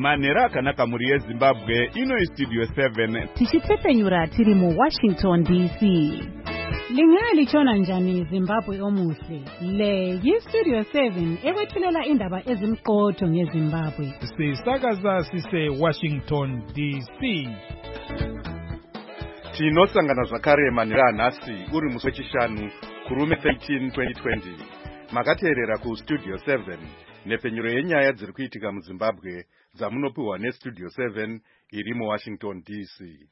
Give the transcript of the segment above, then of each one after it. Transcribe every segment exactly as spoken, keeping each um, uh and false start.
Manhero akanaka muri yeZimbabwe ino istudio seven. Tichitsepenyura tiri mu Washington D C. Lingaya lichona njani Zimbabwe omuhle. Le yistudio seven ekwethulela indaba ezimqotho ngeZimbabwe. Sisakaza sise Washington D C. Tinosangana zvakare manhero anhasi uri musi wechishanu kurume thirteen twenty twenty. Makateerera ku Studio seven nepenyuro yenyaya dziri kuitika muZimbabwe dzamunopiwa neStudio seven iri muWashington D C.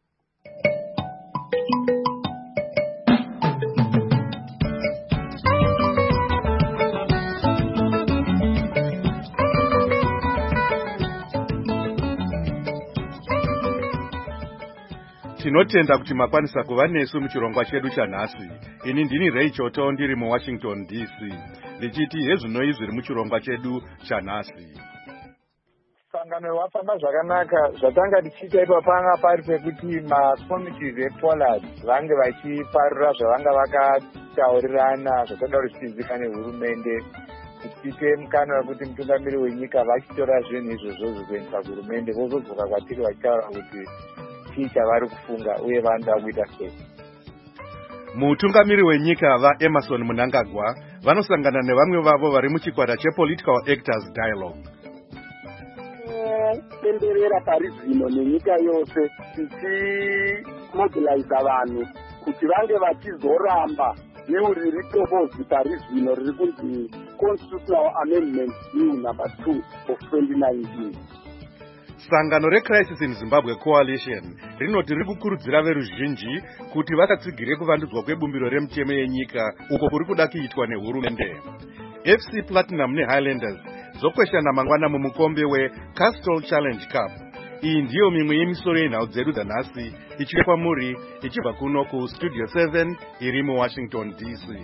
Tinotenda kuti makwanisa kuva nesu muchirongwa chedu chanhasi. Ini ndini Ray Choto ndiri muWashington D C. Ndichiti hezvinoi zviri muchirongwa chedu chanhasi. Sangano wafamba zvakanaka zvatanga tichiita ipa panga pari pekuti makomiti ePollard vange vachiparura zvavanga vakataurirana zvakada kuti zvichizikanwe nehurumende tichite mukana wekuti mutungamiri wenyika vachitora zvinhu izvozvo zvikuendesa kuhurumende vozodzoka kwatiri vachitaura kuti chii chavari kufunga uye vanoda kuita sei. Mutungamiri wenyika vaEmmerson Mnangagwa vanosangana nevamwe vavo vari muchikwata chePolitical Actors Dialogue. Tenderera pari zvino nenyika yose tichimobiliza vanhu kuti vange vachizoramba neuriri proposed pari zvino riri kunzi Constitutional Amendment Bill number two of twenty nineteen. Sangano reCrisis in Zimbabwe Coalition rinoti riri kukurudzira veruzhinji kuti vakatsigire kuvandudzwa kwebumbiro remutemo yenyika uko kuri kuda kuitwa nehurumende. F C Platinum neHighlanders zokweshana mangwana mumukombe weCastrol Challenge Cup. Iyi ndiyo mimwe yemisoro yenhau dzedu dzanhasi ichibva kwamuri ichibva kuno kuStudio seven iri muWashington D C.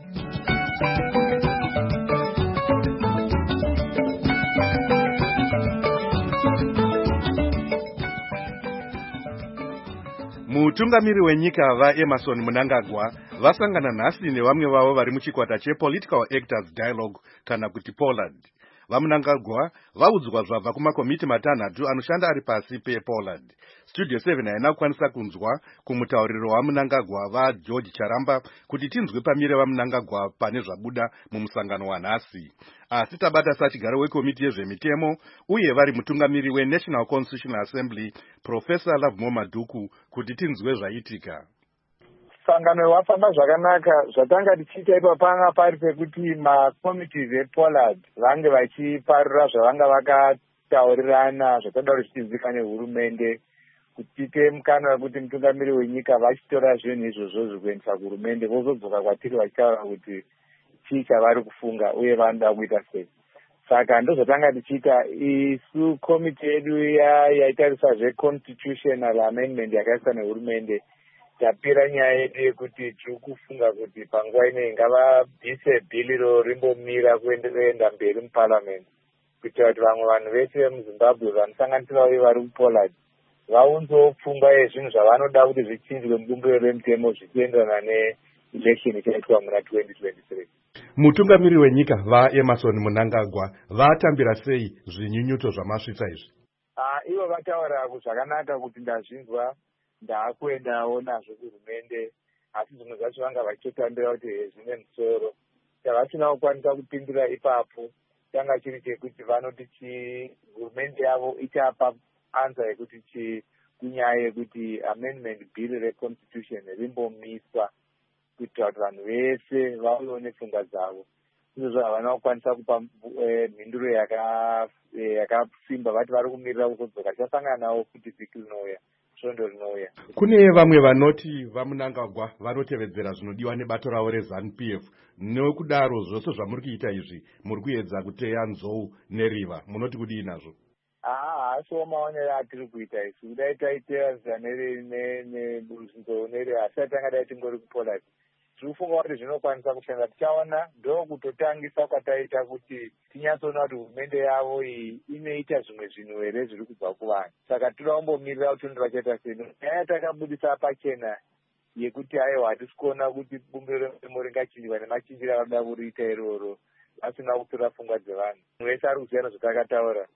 Mutungamiri wenyika vaEmmerson Mnangagwa vasangana nhasi nevamwe vavo vari muchikwata chePolitical Actors Dialogue kana kuti Pollard. VaMnangagwa vaudzwa zvabva kumakomiti matanhatu anoshanda ari pasi pePollard. Studio seven haina kukwanisa kunzwa kumutauriro waMnangagwa vaGeorge Charamba kuti tinzwe pamire vaMnangagwa pane zvabuda mumusangano wanhasi. Asi tabata sachigaro wekomiti yezvemitemo uye vari mutungamiri weNational Constitutional Assembly Professor Lovemore Maduku kuti tinzwe zvaitika. Sangano wafamba zvakanaka zvatanga tichiita ipa panga pari pekuti makomiti ePollard vange vachiparura zvavanga vakataurirana zvakada kuti zvichizikanwe nehurumende kutite mukana wekuti mutungamiri wenyika vachitora zvinhu izvozvo zvikuendesa kuhurumende vozodzoka kwatiri vachitaura kuti chii chavari kufunga uye vanoda kuita sei. Saka ndozvatanga tichiita isu komiti yedu yaitarisa zveconstitutional amendment yakaiswa nehurumende tapira nyaya yedu yekuti tiri kufunga kuti panguva ino ngavabvise bhili ro rimbomira kuenderera mberi muparliament kuitira kuti vamwe vanhu vese vemuZimbabwe vanosanganisira uye vari kuPollard vaunzewo pfungwa yezvinhu zvavanoda kuti zvichinjwe mubumbiro remutemo zvichienderana neelection ichaitwa muna twenty twenty-three. Mutungamiri wenyika vaEmmerson Mnangagwa vatambira sei zvinyunyuto zvamasvitsa izvi? Ah, ivo vataura zvakanaka kuti ndazvinzwa ndaakuendawo nazvo kuhurumende asi zvimwe zvacho vanga vachitotambira kuti zvine musoro tavasina kukwanisa kupindura ipapo changa chiri chekuti vanoti hurumende yavo ichapa ansa yekuti kunyaya yekuti amendment bill reconstitution rimbomiswa kuitira kuti vanhu vese vauyewo nepfungwa dzavo. Izvozvo havana kukwanisa kupa mhinduro yakasimba vati vari kumirira kuzodzoka chasangana navo kuti vhiki rinouya svondo rinouya. Kune vamwe vanoti vaMnangagwa vanotevedzera zvinodiwa nebato ravo reZANU P F. Nokudaro zvose zvamuri kuita izvi muri kuedza kuteya nzou neriva. Munoti kudii nazvo? Ah, asiwo maonero atiri kuita isu kudai taiteya nzou neriva asi atanga dai tingori kuPollard. Tiri kufunga kuti zvinokwanisa kushanda tichaona ndo kutotangisa kwataita kuti tinyatsoona kuti hurumende yavo iyi inoita zvimwe zvinhu here zviri kubva kuvanhu. Saka tinoda kumbomirira kuti vachaita sei. Nyaya takabudisa pachena yekuti aiwa hatisi kuona kuti bumbiro remutemo ringachinjwa nemachinjiro avanoda kuriita iroro asina kutora pfungwa dzevanhu. Munhu wese ari kuziva nezvatakataura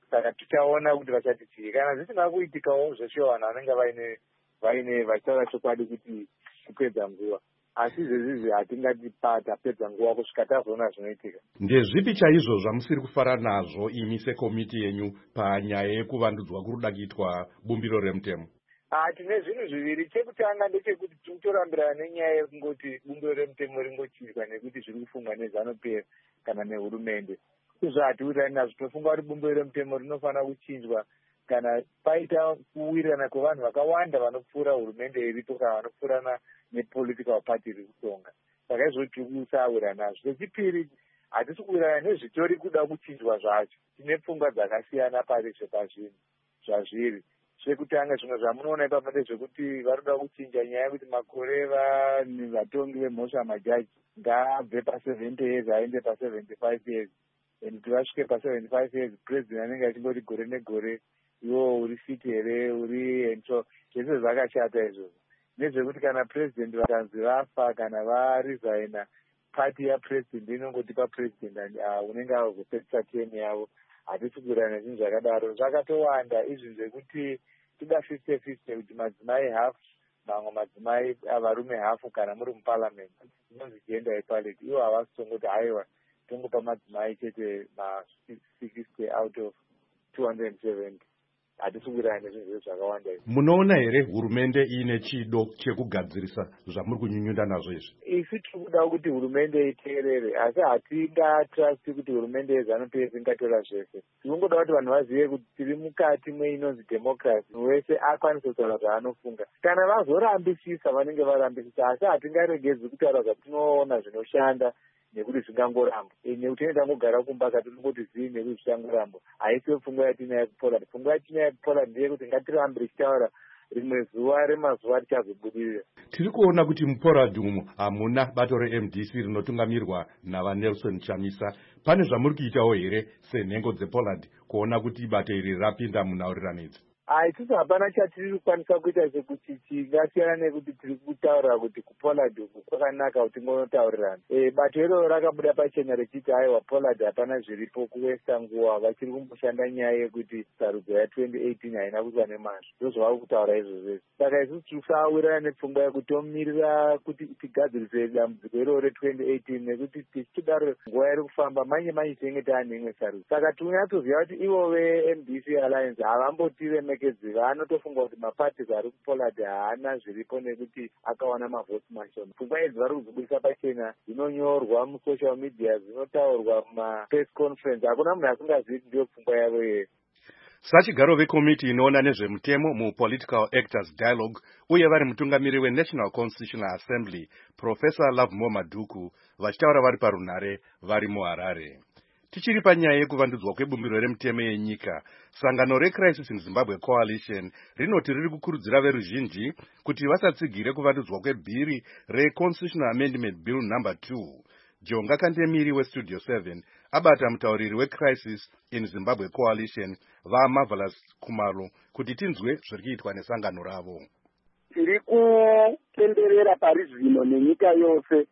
saka tichaona kuti vachati chii. Kana zvisina kuitikawo zveshe vanhu vanenge vaine vaine vachitaura chokwadi kuti kupedza nguva, asi izvezvizvi hatingati tapedza nguva kusvika tazoona zvinoitika. Ndezvipi chaizvo zvamusiri kufara nazvo imi sekomiti yenyu panyaya yekuvandudzwa kuri kuda kuitwa bumbiro remutemo? Ah, tine zvinhu zviviri. Chekutanga ndechekuti tiri kutorambirana nenyaya yekungoti bumbiro remutemo ringochidzwa nekuti zviri kufungwa nezanu-P F kana nehurumende. Izvo hatiwirirani nazvo. Tinofunga kuti bumbiro remutemo rinofanira kuchinjwa kana paita kuwirirana kwevanhu vakawanda vanopfuura hurumende iripo kana vanopfuurana nepolitical party iri kutonga. Saka izvo tiri kusawirirana nazvo. Chechipiri, hatisi kuwirirana nezvitori kuda kuchinjwa zvacho. Tine pfungwa dzakasiyana parizvo pazvinhu zvazviri. Zvekutanga zvimwe zvamunoona ipapo ndezvekuti vari kuda kuchinja nyaya yekuti makore vatongi vemhosva majaji ngaabve pa-seventy years aende pa-seventy-five years. And kuti vasvike pa-seventy-five years president anenge achingoti gore negore iwo uri fit here uri ento. Zvese zvakashata izvozvo. Nezvekuti kana president vakanzi vafa kana varesigna, party yapresident inongotipa president unenge avozopedzisa term yavo. Hatisi kuwirirana nezvinhu zvakadaro. Zvakatowanda izvi zvekuti tida fifty fifty kuti madzimai half mamwe madzimai varume hafu kana muri muparliament inonzi gender equality. Ivo havasi tongoti haiwa tongopa madzimai chete ma sixty out of two hundred seventy. Hatisi kuwirirana nezvinhu zvakawanda izvi. Munoona here hurumende iine chido chekugadzirisa zvamuri kunyunyuta nazvo izvi? Isi tiri kuda kuti hurumende iteerere, asi hatingatrasti kuti hurumende yezanu-P F ingatora zvese. Tinongoda kuti vanhu vazive kuti tiri mukati mweinonzi democracy, munhu wese akwanise kutaura zvaanofunga. Kana vazorambisisa vanenge varambisisa, asi hatingaregedzi kutaura zvatinoona zvinoshanda nekuti zvingangoramba. Nekuti tinotangogara kumba katinongoti zii nekuti zvichangoramba. Haisi pfungwa yatinayo kuPoland. Pfungwa yatinayo kuPoland ndeyekuti ngatirambe tichitaura rimwe zuva remazuva tichazobudirira. Tiri kuona kuti muPoland umo hamuna bato re-M D C rinotungamirirwa navaNelson Chamisa. Pane zvamuri kuitawo here senhengo dzePoland kuona kuti bato iri rapinda munhaurirano idzi? Haitisi hapana chatiri kukwanisa kuita sekuti chingasiyana nekuti tiri kutaura kuti kuPoland uku kwakanaka kuti ngonotaurirana. E, bato iroro rakabuda pachena richiti haiwa Poland hapana zviripo kuwesta nguva, vachiri kumboshanda nyaya yekuti sarudzo ya-twenty eighteen haina kuitwa nemazvo. Ndozvo vari kutaura izvo zvese. Saka isusu tiri kusawirirana nepfungwa yekuti tomirira kuti tigadzirise dambudziko iroro re-twenty eighteen nekuti tichidaro nguva iri kufamba manje manje tinenge taane imwe sarudzo. Saka tinyatsoziva kuti ivo ve-M D C Alliance havambotireme vanotofunga kuti maparties ari kuPoland haana zviripo nekuti akawana mavhoti mashoma. Pfungwa idzi vari kudzibudisa pachena, dzinonyorwa musocial media, dzinotaurwa mumapress conference. Hakuna munhu asingazivi kuti ndiyo pfungwa yavo iyoyo. Sachigaro vekomiti inoona nezvemutemo muPolitical Actors Dialogue uye vari mutungamiri weNational Constitutional Assembly, Professor Lovemore Maduku, vachitaura vari parunhare vari muHarare. Tichiri panyaya yekuvandudzwa kwebumbiro remutemo yenyika, sangano reCrisis in Zimbabwe Coalition rinoti riri kukurudzira veruzhinji kuti vasatsigire kuvandudzwa kwebhiri reConstitutional Amendment Bill number two. Jonga Kandemiri weStudio seven abata mutauriri weCrisis in Zimbabwe Coalition vaMarvelous Khumalo kuti tinzwe zviri kuitwa nesangano ravo. Tiri kutenderera pari zvino nenyika yose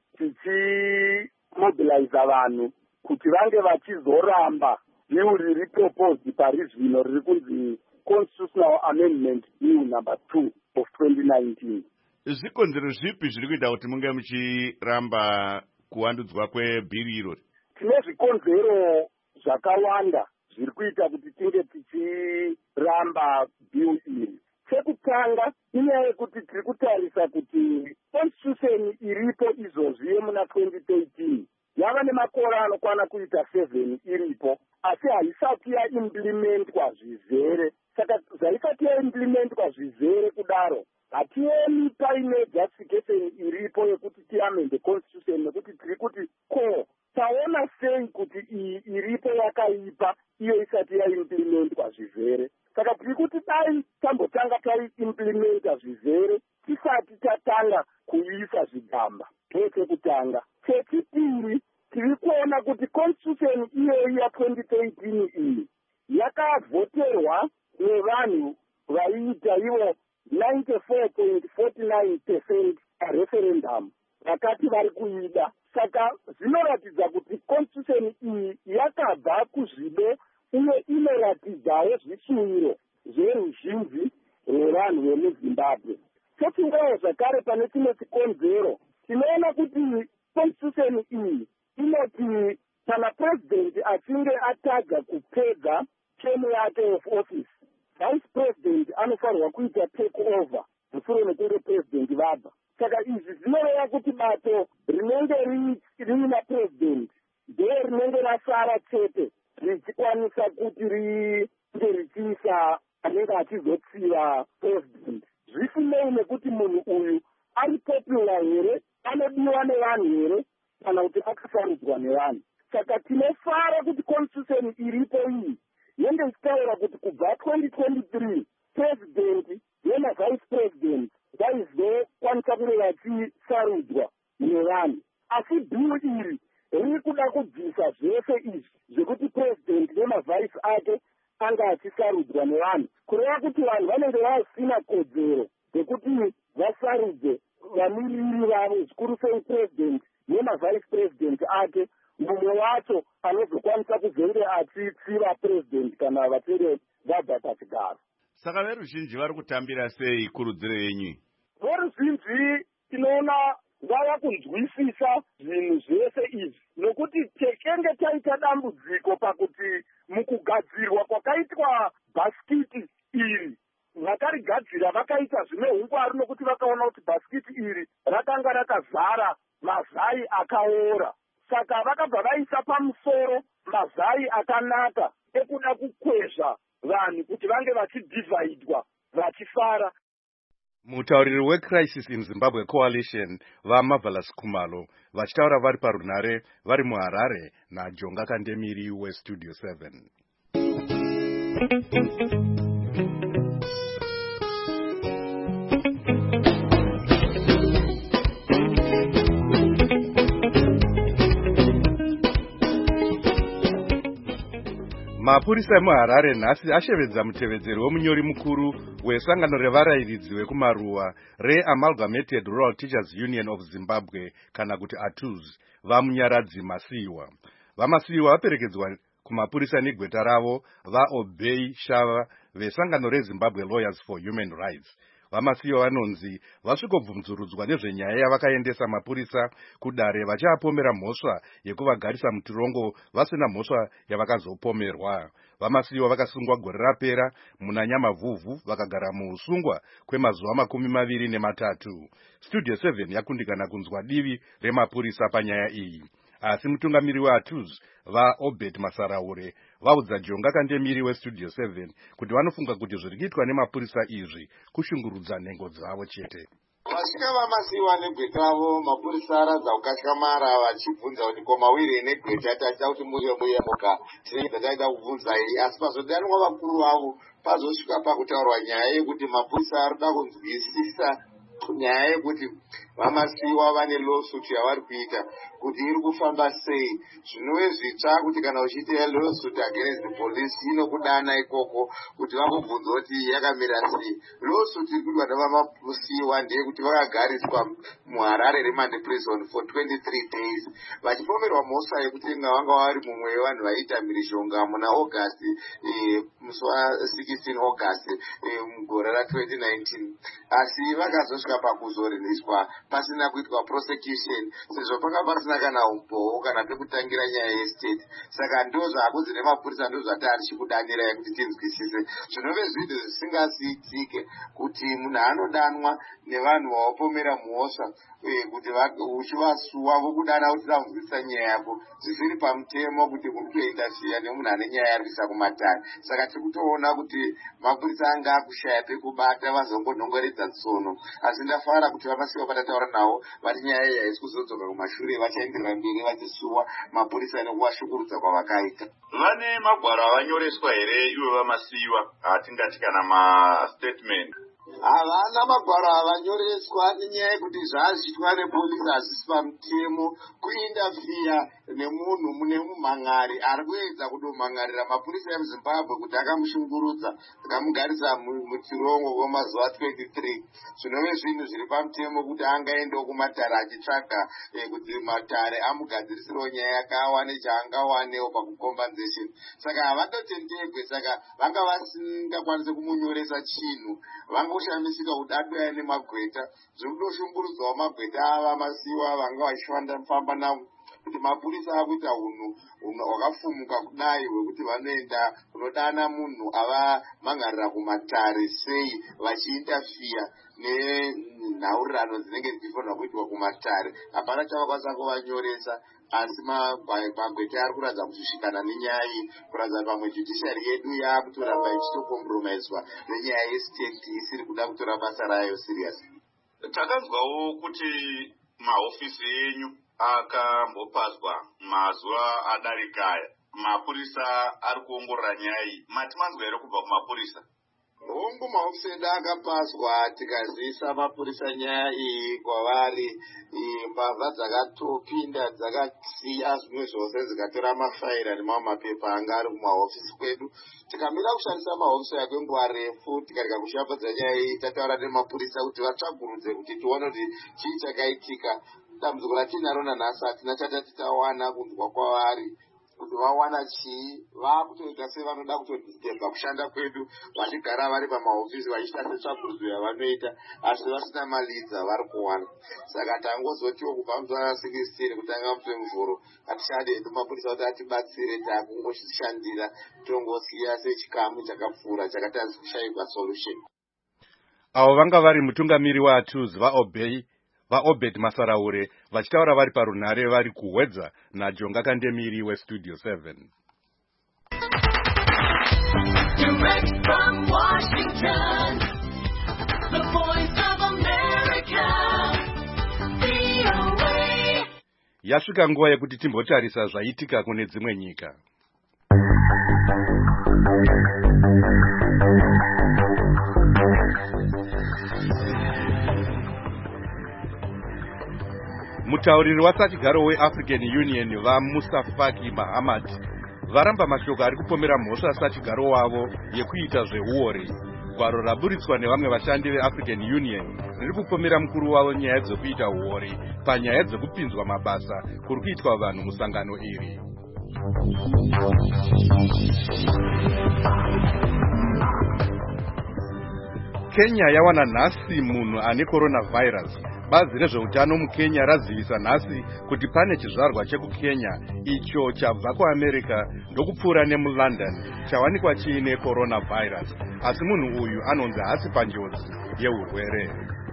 tichimobiliza vanhu kuti vange vachizoramba bill riri proposed pari zvino riri kunzi Constitutional Amendment Bill number two of twenty nineteen. Zvikonzero zvipi zviri kuita kuti munge muchiramba kuvandudzwa kwebhiri irori? Tine zvikonzero zvakawanda zviri kuita kuti tinge tichiramba bill iri. Chekutanga inyaya yekuti tiri kutarisa kuti constitution iripo izvozvi yemuna twenty thirteen yava nemakore anokwana kuita seven iripo, asi haisati yaimplementwa zvizere. Saka zvaisati yaimplementwa zvizere kudaro, hationi paine justification iripo yekuti tiamende constitution, nekuti tiri kuti ko taona sei kuti iyi iripo yakaipa iyo isati yaimplementwa zvizere. Saka tiri kuti dai tambotanga taiimplementa zvizere tisati tatanga kuisa zvigamba. Chekutanga. Chechipiri, tiri kuona kuti constitution iyoyi ya-twenty thirteen iyi yakavhoterwa nevanhu vaiita ivo ninety-four point four nine percent referendum vakati vari kuida. Saka zvinoratidza kuti constitution iyi yakabva kuzvido uye ine kuratidzawo zvishuviro zveruzhinji rwevanhu vemuzimbabwe. Totingawo zvakare pane chimwe chikonzero, tinoona kuti constitution iyi inoti kana president achinge atadza kupedza term yake of office, vice president anofanirwa kuita take over mushure mekunge president vabva. Saka izvi zvinoreva kuti bato rinenge riina president ndiye rinenge rasara chete richikwanisa kuti ringe richiisa anenge achizotsiva president. Zvisinei nekuti munhu uyu ari popular here, anodiwa nevanhu here, kana kuti akasarudzwa nevanhu. Saka tinofara kuti constitution iripo iyi yenge ichitaura kuti kubva twenty twenty-three president nemavice president vaizokwanisa kunge vachisarudzwa nevanhu. Asi bill iri riri kuda kubvisa zvese izvi zvekuti president nemavice ake anga achisarudzwa nevanhu, kureva kuti vanhu vanenge vasina kodzero dzekuti vasarudze vamiriri vavo, zvikuru sei president nemavice president ake, mumwe wacho anozokwanisa kuzenge achitsiva president kana vachere vabva pachigaro. Saka veruzhinji vari kutambira sei kurudziro yenyu? Veruzhinji tinoona vava kunzwisisa zvinhu zvese izvi, nokuti tekenge taita dambudziko pakuti mukugadzirwa kwakaitwa bhasikiti iri, vakarigadzira vakaita zvine ungwaru nokuti vakaona kuti bhasikiti iri rakanga rakazara mazai akaora. Saka vakabva vaisa pamusoro mazai akanaka ekuda kukwezva vanhu kuti vange vachidivhaidwa vachifara. Mutauriri weCrisis in Zimbabwe Coalition vaMarvelous Khumalo vachitaura vari parunhare vari muHarare naJonga Kandemiri weStudio seven. Mapurisa emuHarare nhasi ashevedza mutevedzeri womunyori mukuru wesangano revarayiridzi vekumaruwa reAmalgamated Rural Teachers Union of Zimbabwe kana kuti A T U Z vamunyaradzi Masiyiwa. Vamasiyiwa vaperekedzwa kumapurisa negweta ravo vaObey Shava vesangano reZimbabwe Lawyers for Human Rights. Vamasiyiwa vanonzi vasvikobvunzurudzwa nezvenyaya yavakaendesa mapurisa kudare vachiapomera mhosva yekuvagarisa mutirongo vasina mhosva yavakazopomerwa. Vamasiyiwa vakasungwa gore rapera muna Nyamavhuvhu vakagara muusungwa kwemazuva makumi maviri nematatu. Studio seven yakundikana kunzwa divi remapurisa panyaya iyi. Asi mutungamiri weA T U Z vaObed Masaraure vaudza Jonga Kandemiri weStudio seven kuti vanofunga kuti zviri kuitwa nemapurisa izvi kushungurudza nhengo dzavo chete. Vasvika vamasiyiwa negweta ravo, mapurisa aradza kukatyamarara vachibvunza kuti ko mawiri negweta taita kuti muye muye muka tinenge taita kubvunza iyi, asi pazodanwa vakuru vavo pazosvika pakutaurwa nyaya yekuti mapurisa arikuda kunzwisisa nyaya yekuti vamasiyiwa vane lawsuit yavari kuita kuti iri kufamba sei. Zvinove zvitsva kuti kana uchiita lawsuit against the police inokudana ikoko kuti vambobvunza kuti yakamira sei. Lawsuit iri kuitwa navamasiyiwa ndeyekuti vakagariswa muHarare Remand Prison for twenty-three days vachipomerwa mhosva yekuti vanga vari mumwe wevanhu vaiita mhirizhonga muna August musi wa16 August mugore ra twenty nineteen, asi vakazosvika pakuzoreneswa pasina kuitwa prosecution sezvo panga pasina kana umboo kana pekutangira nyaya yestate. Saka ndo zvakunzi nemapurisa ndo zvatari chikudanirai kuti tinzwisise. Zvinove zvinhu zvisingasiitike kuti munhu anodanwa nevanhu vavapomera mhosva kuti uchivasuwa vokudana kuti vanzwisisa nyaya yako zvisiri pamutemo kuti uri kuinterfere nemunhu ane nyaya yarikuisa kumatare. Saka tiri kutoona kuti mapurisa anga akushaya pekubata vazongonhongoredza tsono, asi ndafara kuti vamasiyiwa patataura navo vati nyaya iyi haisi kuzodzoka kumashure, vachaenderera mberi vachisuwa mapurisa nekuvashungurudza kwavakaita. Vane magwaro avanyoreswa here ivo vamasiyiwa, atingati kana mastatement? havana magwaro avanyoreswa nenyaya yekuti zvazviitwa nepolisi hazvisi pamutemo kuindafiya nemunhu mune mumhangari ari kuedza kudomhangarira mapurisa emuzimbabwe kuti akamushungurudza akamugarisa muchirongo kwemazuva twenty-three zvinove zvinhu zviri pamutemo kuti angaendawo kumatare achitsvaga kuti matare amugadzirisirawo nyaya yake awane chaangawanewo pakucompensation. Saka havatotenderwe, saka vanga vasingakwanisi kumunyoresa chinhu, vangoshamisika kuti adoya nemagweta. Zviri kudoshungurudzwawo magweta ava masiwa vanga vachifamba navo kuti mapurisa akuita unhu hwakafumuka kudai hwekuti vanoenda kunodana munhu ava mangharira kumatare sei vachiindafiya nenhaurirano dzinenge dzichifanirwa kuitwa kumatare. Hapana chavakwanisa kuvanyoresa, asi magweta ari kuratidza kusvikana nenyaya iyi, kuratidza pamwe judiciary yedu yakutoramba ichitokompromiswa nenyaya yestate isiri kuda kutora basa rayo serious. Takanzwawo kuti mahofisi enyu akambopazwa mazuva adarikaya, mapurisa ari kuongorora nyaya iyi. Mati manzwa here kubva kumapurisa? Hongu mahofisi edu akapazwa, tikazivisa mapurisa nyaya iyi kwavari. Mbavha dzakatopinda dzakasiya zvimwe zvose dzikatora mafaira nemamwe mapepa anga ari kumahofisi kwedu. Tikamira kushandisa mahofisi ekwenguva refu, tikarega kushambadza nyaya iyi, tataura nemapurisa kuti vatsvagurudze kuti tione kuti chii chakaitika. Dambudziko ratinaro nanhasi hatina chatati tawana kunzwa kwavari kuti vawana chii. Vakutoita sevanoda kutodisturba kushanda kwedu, vachigara vari pamahofisi vachiita setsvagurudzo yavanoita, asi vasina malidza vari kuwana. Saka tangozotiwo kubva muzuva sixteen kutanga mupemvuro hatichade hedu mapurisa kuti atibatsire, takungoshandira tongosiya sechikamu chakapfuura chakatanzi kushayikwa solution. Avo vanga vari mutungamiri waTuzi vaObey vaObed Masaraure vachitaura vari parunhare vari kuhwedza naJonga Kandemiri weStudio seven. Direct from Washington, the voice of America, V O A. Yasvika nguva yekuti timbotarisa zvaitika kune dzimwe nyika. Mutauriri wasachigaro weAfrican Union vaMustafaki Mahamat varamba mashoko ari kupomera mhosva sachigaro wavo yekuita zveuori. Gwaro raburitswa nevamwe vashandi veAfrican Union riri kupomera mukuru wavo nyaya dzekuita uori panyaya dzekupinzwa mabasa kuri kuitwa vanhu musangano iri. Kenya yawana nhasi munhu ane coronavirus. Bazi rezveutano muKenya razivisa nhasi kuti pane chizvarwa chekuKenya icho chabva kuAmerica ndokupfuura nemuLondon chawanikwa chiine coronavirus, asi munhu uyu anonzi hasi panjodzi yeurwere.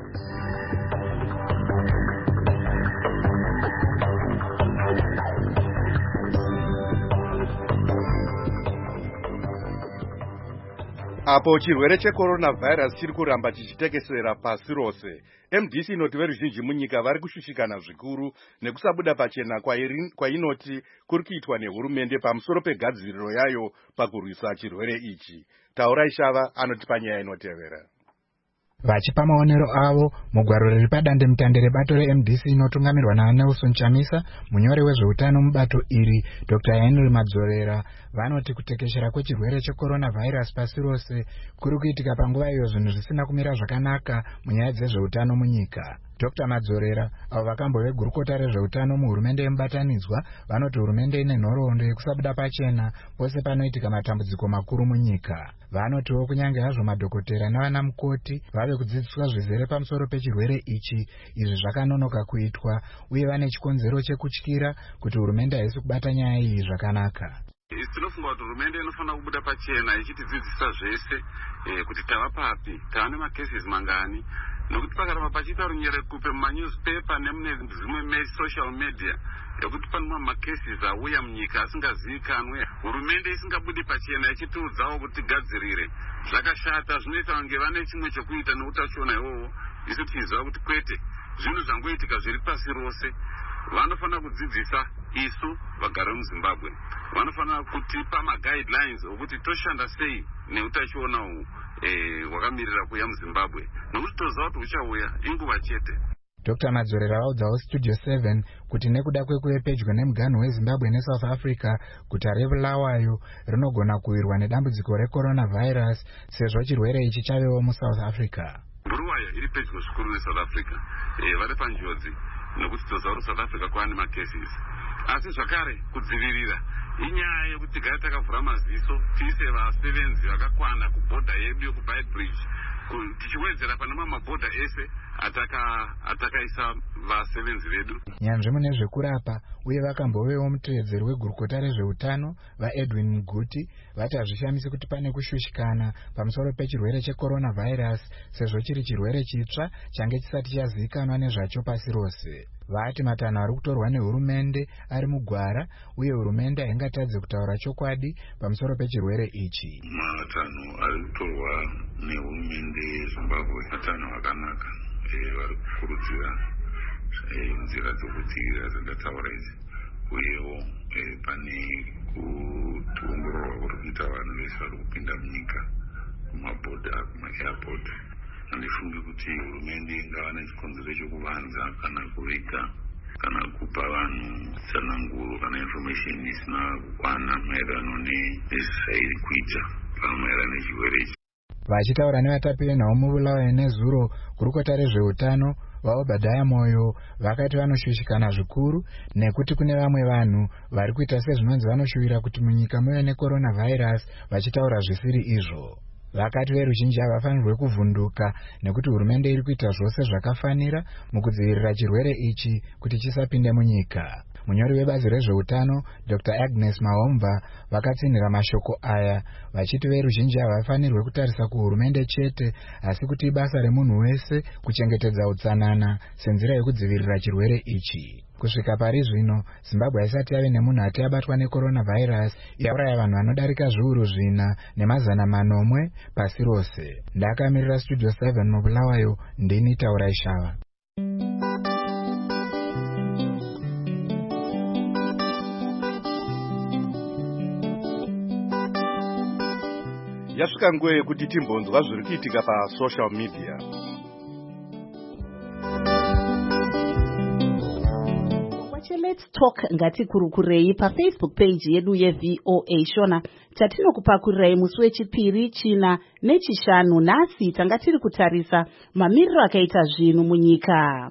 Apo chirwere checoronavirus chiri kuramba chichitekesera pasi rose, M D C inoti veruzhinji munyika vari kushushikana zvikuru nekusabuda pachena kwainoti kuri kuitwa nehurumende pamusoro pegadziriro yayo pakurwisa chirwere ichi. Taurai Shava anoti panyaya inotevera. Vachipa maonero avo mugwaro riri padande mutande rebato reM D C inotungamirwa naNelson Chamisa, munyori wezveutano mubato iri Doctor Henry Madzorera, vanoti kutekeshera kwechirwere checoronavirus pasi rose kuri kuitika panguva iyo zvinhu zvisina kumira zvakanaka munyaya dzezveutano munyika. Doctor Madzorera, avo vakambove gurukota rezveutano muhurumende yemubatanidzwa, vanoti hurumende ine nhoroondo yekusabuda pachena pose panoitika matambudziko makuru munyika. Vanotiwo kunyange hazvo madhokotera navana mukoti vave kudzidziswa zvizere pamusoro pechirwere ichi, izvi zvakanonoka kuitwa uye vane chikonzero chekutyira kuti hurumende haisi kubata nyaya iyi zvakanaka. Tinofunga kuti hurumende inofanira kubuda pachena ichitidzidzisa zvese kuti tava papi, tava nemacases mangani, nokuti pakaramba pachiita runyerekupe mumanewspaper nemune dzimwe social media yekuti pane macases auya munyika asingazivikanwe, hurumende isingabudi pachena ichitiudzawo kuti tigadzirire. Zvakashata, zvinoita kunge vane chimwe chekuita neutachiona iwowo, isu tichiziva kuti kwete, zvinhu zvangoitika zviri pasi rose. Vanofanira kudzidzisa isu vagari muZimbabwe vanofanira kutipa maguidelines okuti toshanda sei neutachiona uhu hwakamirira kuuya muzimbabwe nokuti toziva kuti uchauya inguva chete. Doctor Madzorera vaudzawo Studio seven kuti nekuda kwekuve pedyo nemuganhu weZimbabwe neSouth Africa guta reBulawayo rinogona kuwirwa nedambudziko recoronavirus sezvo chirwere ichi chavewo muSouth Africa. Bulawayo iri pedyo zvikuru neSouth Africa, vari panjodzi nokuti toziva kuti South Africa kwava nemacases, asi zvakare kudzivirira inyaya yekuti tigare takavhura maziso tiise vasevenzi vakakwana kubhodha yedu yekuBeitbridge tichiwedzera pane mabhodha ese atakaisa vasevenzi vedu. Nyanzvi mune zvekurapa uye vakambovewo muteedzeri wegurukota rezveutano vaEdwin Muguti vati hazvishamisi kuti pane kushushikana pamusoro pechirwere checoronavirus sezvo chiri chirwere chitsva change chisati chazivikanwa nezvacho pasi rose. Vati matanho ari kutorwa nehurumende ari mugwara uye hurumende haingatadze kutaura chokwadi pamusoro pechirwere ichi. Matanho ari kutorwa nehurumende yeZimbabwe matanho akanaka, vari kukurudzira nzira dzokudzivirira dzandataura idzi, uyewo pane kuongororwa kuri kuita vanhu vese vari kupinda munyika kumabhodha kumaairport. Handifungi kuti hurumende ingava nechikonzero chokuvanza kana kuviga kana kupa vanhu tsananguro kana information isina kukwana maererano nezvairi kuita pamaererano nechirwere ichi. Vachitaura nevatapi venhau muBulawayo nezuro, gurukota rezveutano vaObadhaya Moyo vakati vanoshushikana zvikuru nekuti kune vamwe vanhu vari kuita sezvinonzi vanoshuvira kuti munyika muve necoronavirus vachitaura zvisiri izvo. Vakati veruzhinji havafanirwe kuvhunduka nekuti hurumende iri kuita zvose zvakafanira mukudzivirira chirwere ichi kuti chisapinde munyika. Munyori webazi rezveutano Doctor Agnes Mahomba vakatsinhira mashoko aya vachiti veruzhinji havafanirwe kutarisa kuhurumende chete asi kuti ibasa remunhu wese kuchengetedza utsanana senzira yekudzivirira chirwere ichi. Kusvika pari zvino Zimbabwe haisati yave nemunhu ati abatwa necoronavirus yauraya vanhu vanodarika zviuru zvina nemazana manomwe pasi rose. Ndakamirira Studio seven muBulawayo, ndini Taurai Shava. Yasvika nguva yekuti timbonzwa zviri kuitika pasocial media. Let's talk ngati kurukurei paFacebook page yedu yeV O A Shona tatinokupakurai musi wechipiri, china nechishanu. Nhasi tanga tiri kutarisa mamiriro akaita zvinhu munyika.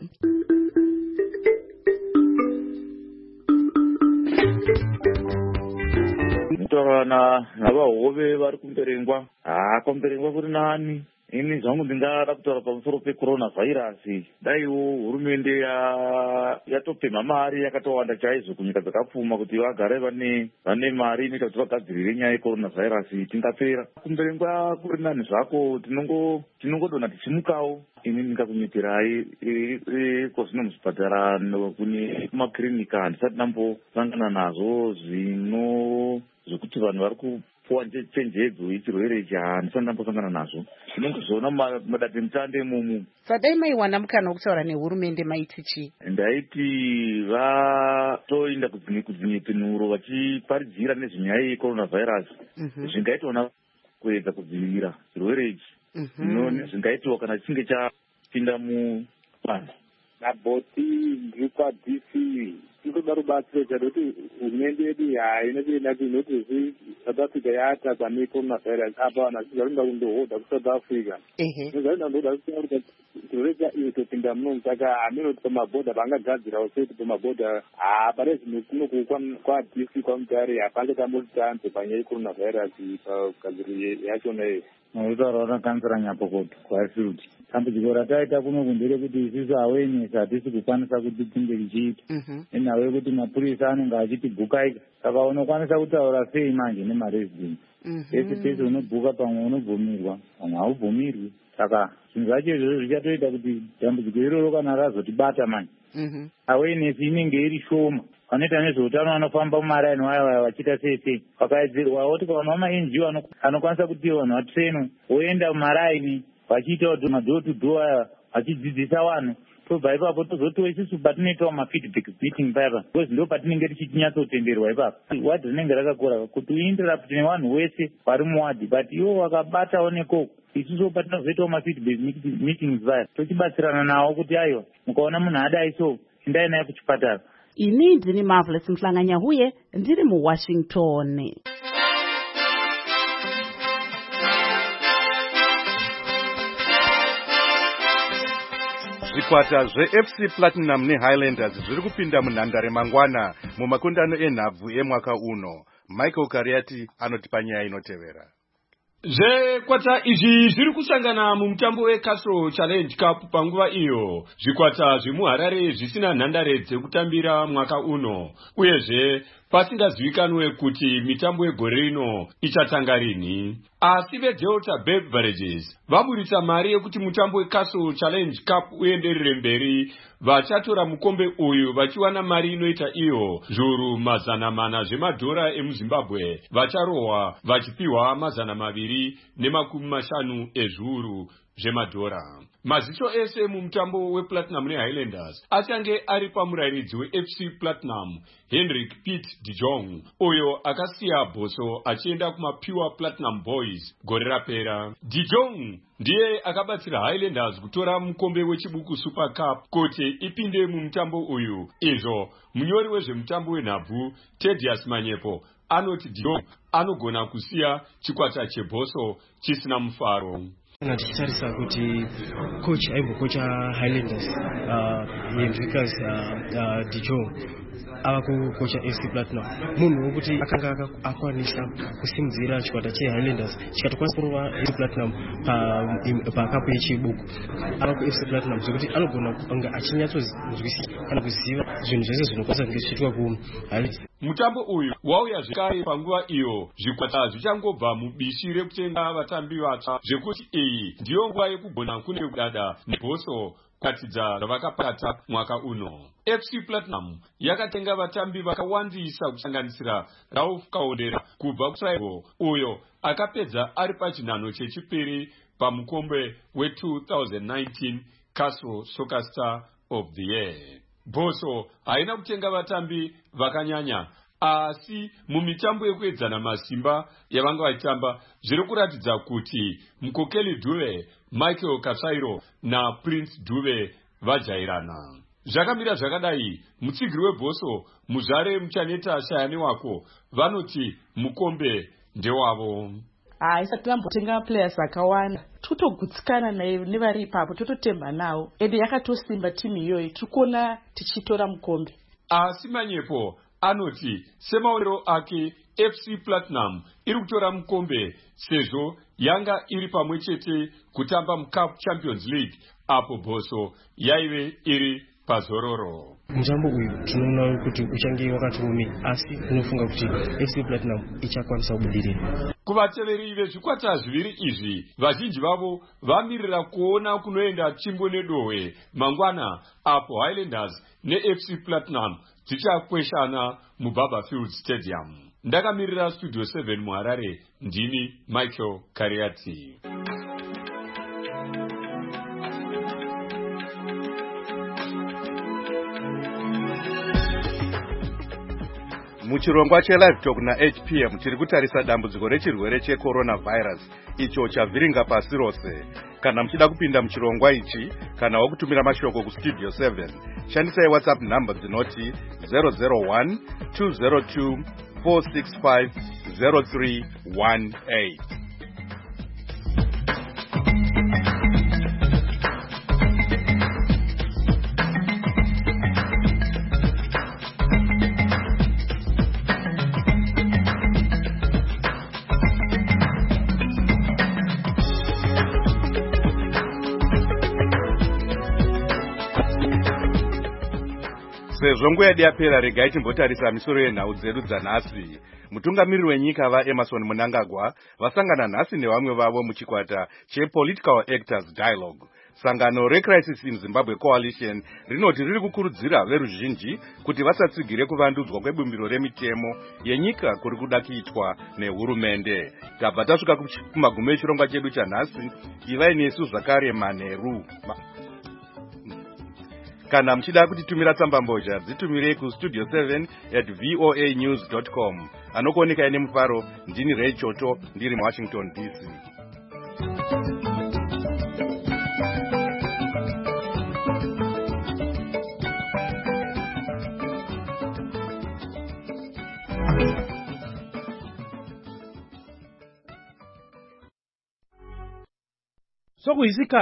Mutorana navahove vari kumberengwa. Ah, kumberengwa kuri nani? Ini zvangu ndingada kutaura pamusoro pecoronavirus. Daiwo hurumende yatopemha mari yakatowanda chaizvo kunyika dzakapfuma kuti vagare vane vane mari inoita kuti vagadzirire nyaya yecoronavirus tingapera. Kumberengwa kuri nani zvako, tinongo tinongodona tichimukawo. Ini ndingakunyeperai kozvino muzvipatara kune kumakirinika handisati ndambosangana nazvo zvino zvokuti vanhu vari kupuwa chenjedzo yechirwere ichi handisati ndambosangana nazvo. Tinongozviona madandemutande imomo. Sadai maiwana mukana wokutaura nehurumende maiti chii? Ndaiti vatoenda kudzinyepenuro vachiparidzira nezvenyaya yecoronavirus zvingaitwa kuedza kudzivirira chirwere ichi. Zvingaitwa kana chinge chapinda muvanhu. Nabhoti ndiri kwaD C tinoda rubatsiro kuti hurumende yedu hainopinda kunoti South Africa yaataka necoronavirus apa vanhu vachizvarinda kundohodha kuSouth Africa. Nezvarinda kundohodha kuSouth Africa chirwere chaitopinda munomu, saka haminoti pamabhodha vangagadzirawo sei kuti pamabhodha pane zvinhu kuno kwaD C kwamutare hapange tamboti tanze panyaya yecoronavirus pagadziriro yachona iyo. Mautaura vanokansira nyapokoto kwaSuti. Dambudziko rataita kuno kundere kuti isusu awareness hatisi kukwanisa kuti tinge tichiita. Enhau yekuti mapurisa anenge achitibhukaika. Saka unokwanisa kutaura sei manje nemaresidenti. Pese pese unobhuka pamwe unobvumirwa, pamwe haubvumirwi. Saka zvinhu zvacho izvozvo zvichatoita kuti dambudziko iroro kana razotibata manje. Awareness inenge iri shoma. Vanoita nezveutano vanofamba mumaraini wayo wayo vachiita sei sei. Vakaedzerwawo kuti kana vama-N G O anokwanisa kuti vanhu vatreno voenda mumaraini vachiita kuti madhoo to dhoo aya vachidzidzisa vanhu tobva ipapo tozotiwo isusu patinoitawo mafeedback meeting payapa because ndo patinenge tichinyatsotenderwa ipapo wadhi rinenge rakakura kuti uinterrupt nevanhu wese vari muwadhi but iwo wakabatawo nekoko isusu patinozoitawo mafeedback meetings paya tochibatsirana nawo kuti aiwa mukaona munhu adai so endai naye kuchipatara. Ini ndini Marvelous Mhlanganyahuye ndiri muWashington. Zvikwata zveF C Platinum neHighlanders zviri kupinda munhandare mangwana mumakundano enhabvu emwaka uno. Michael Kariati anotipa nyaya inotevera. Zvikwata izvi zviri kusangana mumutambo weCastro Challenge Cup panguva iyo. Zvikwata zvemuHarare zvisina nhandare dzekutambira mwaka uno. Uyezve pasingazivikanwe kuti mitambo yegore rino ichatanga rini. Asi veDelta Beverages vaburitsa mari yekuti mutambo weCastro Challenge Cup uenderere mberi. Vachatora mukombe uyu vachiwana mari inoita iyo zviuru mazana mana zvemadhora emuZimbabwe. Vacharohwa vachipiwa mazana maviri nemakumi mashanu ezviuru zvemadhora. Maziso ese mumutambo wePlatinum neHighlanders achange ari pamurairidzi weF C Platinum Hendrik Piet de Jong, uyo akasiya Bhoso achienda kumaPure Platinum Boys gore rapera. De Jong ndiye akabatsira Highlanders kutora mukombe wechibuku Super Cup kuti ipinde mumutambo uyu. Izvo munyori wezvemutambo wenhabvu Thaddeus Manyepo anoti De Jong anogona kusiya chikwata cheBhoso chisina mufaro. Tichitarisa kuti coach aimbokocha Highlanders uh, Hendrikas uh, uh, De Jong ava kukocha F C Platinum, munhu wekuti akanga akwanisa kusimudzira chikwata cheHighlanders chikatokwanisa kurova F C Platinum pakapu yechibuku. Ava kuF C Platinum zvekuti anogona kunge achinyatsonzwisisa kana kuziva zvinhu zvese zvinokwanisa kunge zvichiitwa kuHighlanders. Mutambo uyu wauya zvekare panguva iyo zvikwata zvichangobva mubishi rekutenga vatambi vatsva, zvekuti iyi ndiyo nguva yekugona kune kudada neBhoso kuratidza zvavakapata mwaka uno. F C Platinum yakatenga vatambi vakawandisa kusanganisira Ralph Kaondera kubva kuTribal, uyo akapedza ari pachinhano chechipiri pamukombe we2019 Castro Soccer Star of the Year. Bhoso haina kutenga vatambi vakanyanya, asi mumitambo yekuedzana masimba yavanga vachitamba zviri kuratidza kuti Mukokeli Dube, Michael Kasairo na Prince Dube vajairana. Zvakamira zvakadai, mutsigiri weBhoso Muzvare Muchaneta Shayane wako vanoti mukombe ndewavo. Ah, isati tambotenga players akawanda totogutsikana nevari ipapo tototemba nawo ende yakatosimba timu iyoyi tikona tichitora mukombe. Asi Manyepo anoti semaonero ake F C Platinum iri kutora mukombe sezvo yanga iri pamwe chete kutamba muCup Champions League apo Bhoso yaive iri pazororo. Mutambo uyu tinoona kuti uchange wakatumi, asi unofunga kuti F C Platinum ichakwanisa kubudirira. Kuvateveri vezvikwata zviviri izvi vazhinji vavo vamirira kuona kunoenda Chimbo neDohwe mangwana apo Highlanders neF C Platinum dzichakweshana muBarberfield Stadium. Ndakamirira Studio seven muHarare, ndini Michael Kariati. Muchirongwa cheLive Talk naH P M tiri kutarisa dambudziko rechirwere cheCoronavirus icho chavhiringa pasi rose. Kana muchida kupinda muchirongwa ichi kana wakutumira mashoko kuStudio seven, shandisai WhatsApp number dzinoti zero zero one two zero two four six five zero three one eight. Sezvo nguva yedu yapera, regai timbotarisa misoro yenhau dzedu dzanhasi. Mutungamiriri wenyika vaEmmerson Mnangagwa vasangana nhasi nevamwe vavo muchikwata chePolitical Actors Dialogue. Sangano reCrisis in Zimbabwe Coalition rinoti riri kukurudzira veruzhinji kuti vasatsigire kuvandudzwa kwebumbiro remitemo yenyika kuri kuda kuitwa nehurumende. Tabva tasvika kumagumo echirongwa chedu chanhasi. Ivai nesu zvakare Manheru. Kana mchida kutitumira tsamba mbozha dzitumire ku studio seven at voa news dot com. Anokuoneka ine mufaro ndini Ray Choto ndiri Washington D C. Sokuyisika